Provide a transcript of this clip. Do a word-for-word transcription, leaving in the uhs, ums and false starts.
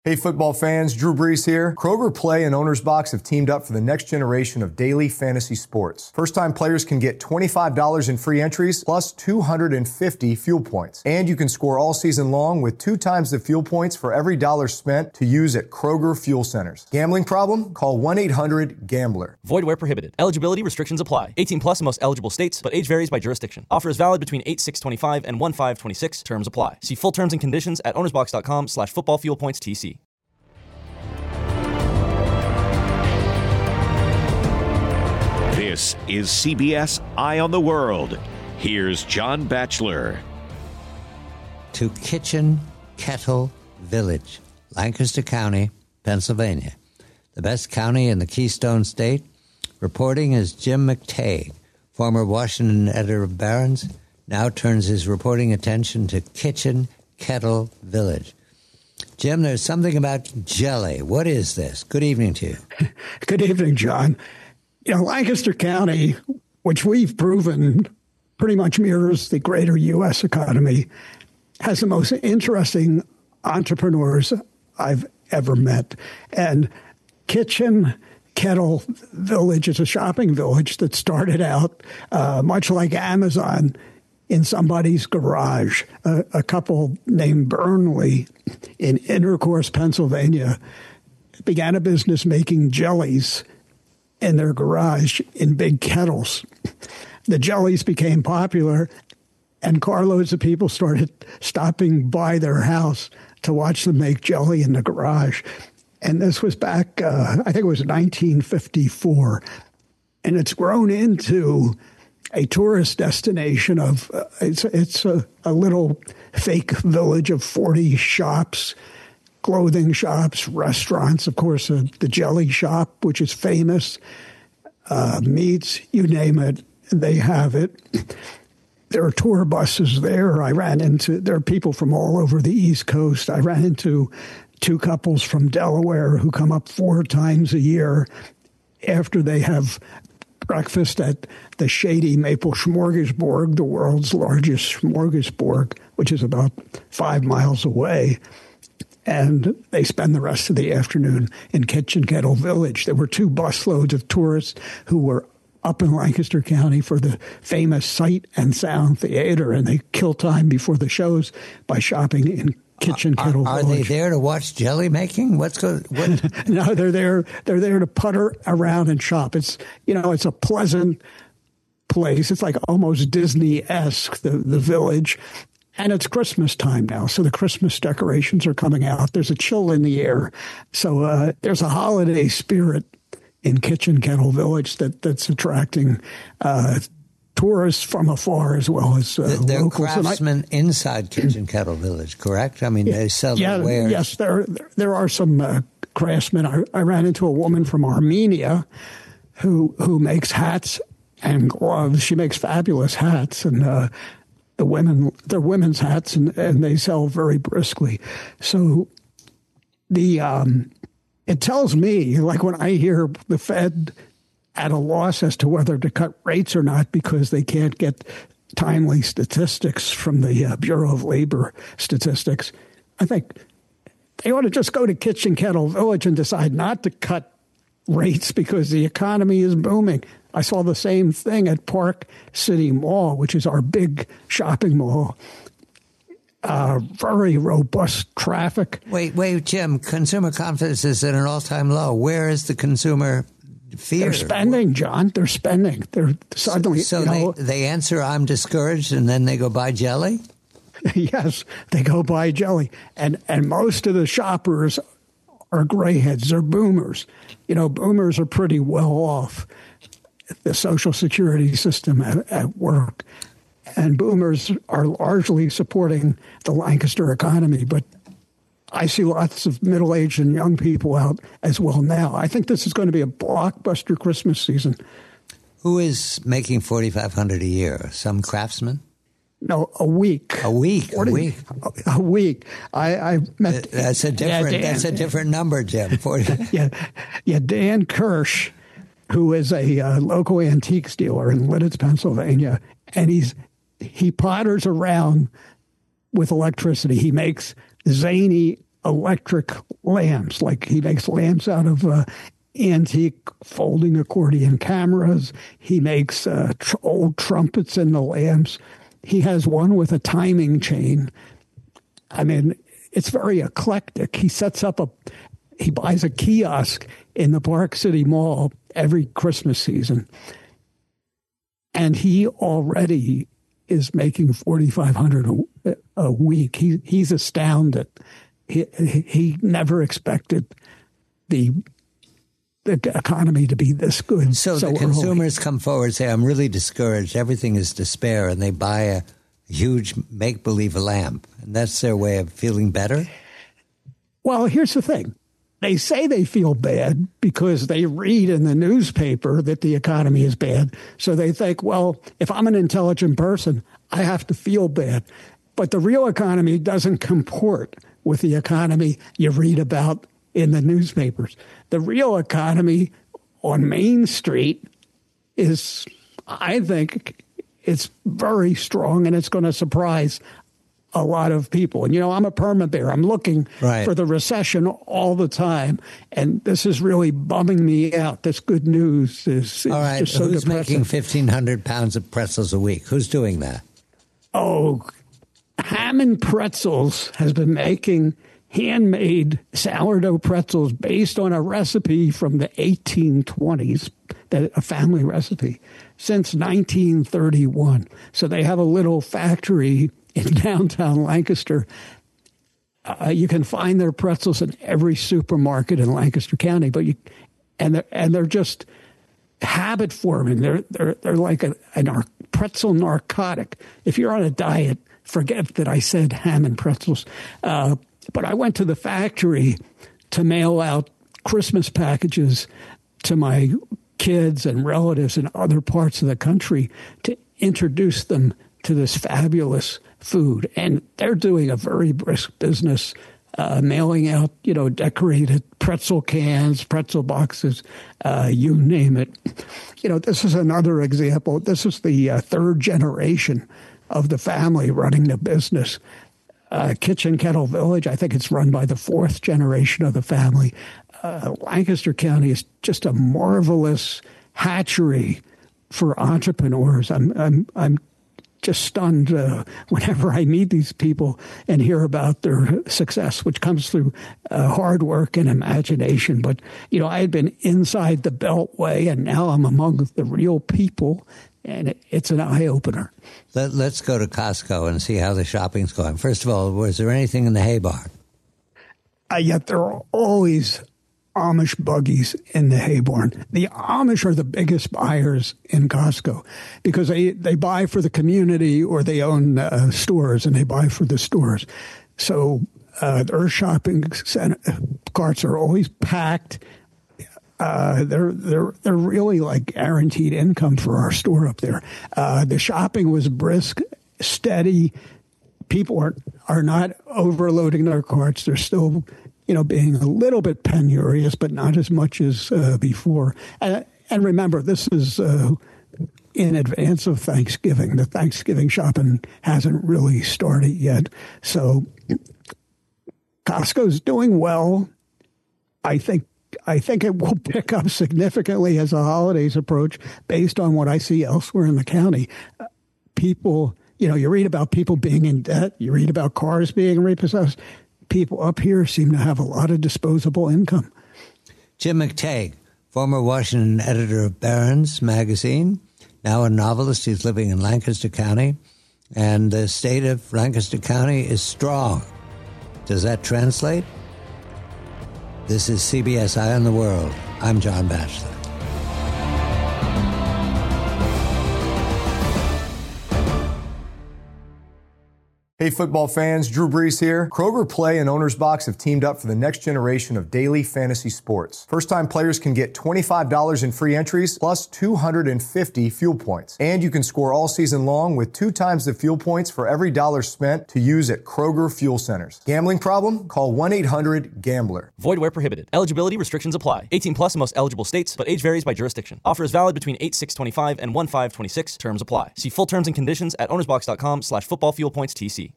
Hey football fans, Drew Brees here. Kroger Play and Owner's Box have teamed up for the next generation of daily fantasy sports. First-time players can get twenty-five dollars in free entries plus two hundred fifty fuel points. And you can score all season long with two times the fuel points for every dollar spent to use at Kroger Fuel Centers. Gambling problem? Call one eight hundred gambler. Void where prohibited. Eligibility restrictions apply. eighteen plus in most eligible states, but age varies by jurisdiction. Offer is valid between eight six twenty-five and one five twenty-six. Terms apply. See full terms and conditions at ownersbox.com slash football fuel points TC. This is C B S Eye on the World. Here's John Batchelor. To Kitchen Kettle Village, Lancaster County, Pennsylvania. The best county in the Keystone State. Reporting is Jim McTague, former Washington editor of Barron's, now turns his reporting attention to Kitchen Kettle Village. Jim, there's something about jelly. What is this? Good evening to you. Good evening, John. You know, Lancaster County, which we've proven pretty much mirrors the greater U S economy, has the most interesting entrepreneurs I've ever met. And Kitchen Kettle Village is a shopping village that started out uh, much like Amazon in somebody's garage. Uh, a couple named Burnley in Intercourse, Pennsylvania, began a business making jellies in their garage in big kettles. The jellies became popular, and carloads of people started stopping by their house to watch them make jelly in the garage. And this was back, uh, I think it was nineteen fifty-four. And it's grown into a tourist destination of, uh, it's, it's a, a little fake village of forty shops, clothing shops, restaurants, of course, uh, the jelly shop, which is famous, uh, meats, you name it, they have it. There are tour buses there. I ran into, there are people from all over the East Coast. I ran into two couples from Delaware who come up four times a year after they have breakfast at the Shady Maple Smorgasbord, the world's largest smorgasbord, which is about five miles away. And they spend the rest of the afternoon in Kitchen Kettle Village. There were two busloads of tourists who were up in Lancaster County for the famous Sight and Sound Theater, and they kill time before the shows by shopping in Kitchen are, Kettle are Village. Are they there to watch jelly making? What's going? What? No, they're there. They're there to putter around and shop. It's you know, it's a pleasant place. It's like almost Disney-esque, the the village. And it's Christmas time now, so the Christmas decorations are coming out. There's a chill in the air. So uh, there's a holiday spirit in Kitchen Kettle Village that, that's attracting uh, tourists from afar as well as uh, there locals. There are craftsmen I, inside Kitchen Kettle Village, correct? I mean, yeah, they sell yeah, their wares. Yes, there, there are some uh, craftsmen. I, I ran into a woman from Armenia who, who makes hats and gloves. She makes fabulous hats, and uh, the women, they're women's hats, and, and they sell very briskly. So the um, it tells me, like when I hear the Fed at a loss as to whether to cut rates or not because they can't get timely statistics from the uh, Bureau of Labor Statistics, I think they ought to just go to Kitchen Kettle Village and decide not to cut rates because the economy is booming. I saw the same thing at Park City Mall, which is our big shopping mall. Uh, very robust traffic. Wait, wait, Jim, consumer confidence is at an all-time low. Where is the consumer fear? They're spending, John. They're spending. They're suddenly, So, so you know, they, they answer, I'm discouraged, and then they go buy jelly? Yes, they go buy jelly. And, and most of the shoppers are grayheads. They're boomers. You know, boomers are pretty well off the Social Security system at, at work. And boomers are largely supporting the Lancaster economy. But I see lots of middle-aged and young people out as well now. I think this is going to be a blockbuster Christmas season. Who is making forty-five hundred dollars a year? Some craftsman? No, a week. A week. forty, a week. A, a week. I, I met. That's a different. Yeah, Dan, that's a different number, Jim. forty yeah, yeah. Dan Kirsch, who is a uh, local antiques dealer in Lidditz, Pennsylvania, and he's he potters around with electricity. He makes zany electric lamps. Like he makes lamps out of uh, antique folding accordion cameras. He makes uh, tr- old trumpets in the lamps. He has one with a timing chain. I mean, it's very eclectic. He sets up a, he buys a kiosk in the Park City Mall every Christmas season. And he already is making forty-five hundred dollars a, a week. He, he's astounded. He, he never expected the the economy to be this good. So, so the consumers early. come forward and say, I'm really discouraged. Everything is despair. And they buy a huge make-believe lamp. And that's their way of feeling better? Well, here's the thing. They say they feel bad because they read in the newspaper that the economy is bad. So they think, well, if I'm an intelligent person, I have to feel bad. But the real economy doesn't comport with the economy you read about in the newspapers. The real economy on Main Street is, I think, it's very strong, and it's going to surprise a lot of people. And, you know, I'm a perma bear. I'm looking right. for the recession all the time. And this is really bumming me out. This good news is, is all right. just so Who's depressing. making fifteen hundred pounds of pretzels a week? Who's doing that? Oh, Hammond Pretzels has been making handmade sourdough pretzels based on a recipe from the eighteen twenties, that a family recipe, since nineteen thirty-one. So they have a little factory in downtown Lancaster. Uh, you can find their pretzels in every supermarket in Lancaster County, but you and they're, and they're just habit forming. They're they're they're like a, a nar- pretzel narcotic. If you're on a diet, forget that I said Hammond Pretzels. Uh, but I went to the factory to mail out Christmas packages to my kids and relatives in other parts of the country to introduce them to this fabulous food. And they're doing a very brisk business, uh, mailing out, you know, decorated pretzel cans, pretzel boxes, uh, you name it. You know, this is another example. This is the uh, third generation of the family running the business. Uh, Kitchen Kettle Village, I think it's run by the fourth generation of the family. Uh, Lancaster County is just a marvelous hatchery for entrepreneurs. I'm I'm I'm just stunned uh, whenever I meet these people and hear about their success, which comes through uh, hard work and imagination. But, you know, I had been inside the Beltway, and now I'm among the real people, and it, it's an eye-opener. Let, let's go to Costco and see how the shopping's going. First of all, was there anything in the hay barn? Uh, yet there are always Amish buggies in the hay barn. The Amish are the biggest buyers in Costco because they, they buy for the community, or they own uh, stores and they buy for the stores. So uh, their shopping center, carts are always packed. Uh, they're they're they're really like guaranteed income for our store up there. Uh, the shopping was brisk, steady. People are are not overloading their carts. They're still, you know, being a little bit penurious, but not as much as uh, before. And, and remember, this is uh, in advance of Thanksgiving. The Thanksgiving shopping hasn't really started yet. So Costco's doing well. I think I think it will pick up significantly as the holidays approach based on what I see elsewhere in the county. Uh, people, you know, you read about people being in debt. You read about cars being repossessed. People up here seem to have a lot of disposable income. Jim McTague, former Washington editor of Barron's magazine, now a novelist. He's living in Lancaster County, and the state of Lancaster County is strong. Does that translate? This is C B S Eye on the World. I'm John Batchelor. Hey, football fans, Drew Brees here. Kroger Play and Owner's Box have teamed up for the next generation of daily fantasy sports. First-time players can get twenty-five dollars in free entries plus two hundred fifty fuel points. And you can score all season long with two times the fuel points for every dollar spent to use at Kroger Fuel Centers. Gambling problem? Call one eight hundred gambler. Void where prohibited. Eligibility restrictions apply. eighteen plus in most eligible states, but age varies by jurisdiction. Offer is valid between eight six twenty-five and one five twenty-six. Terms apply. See full terms and conditions at ownersbox.com slash football fuel points TC.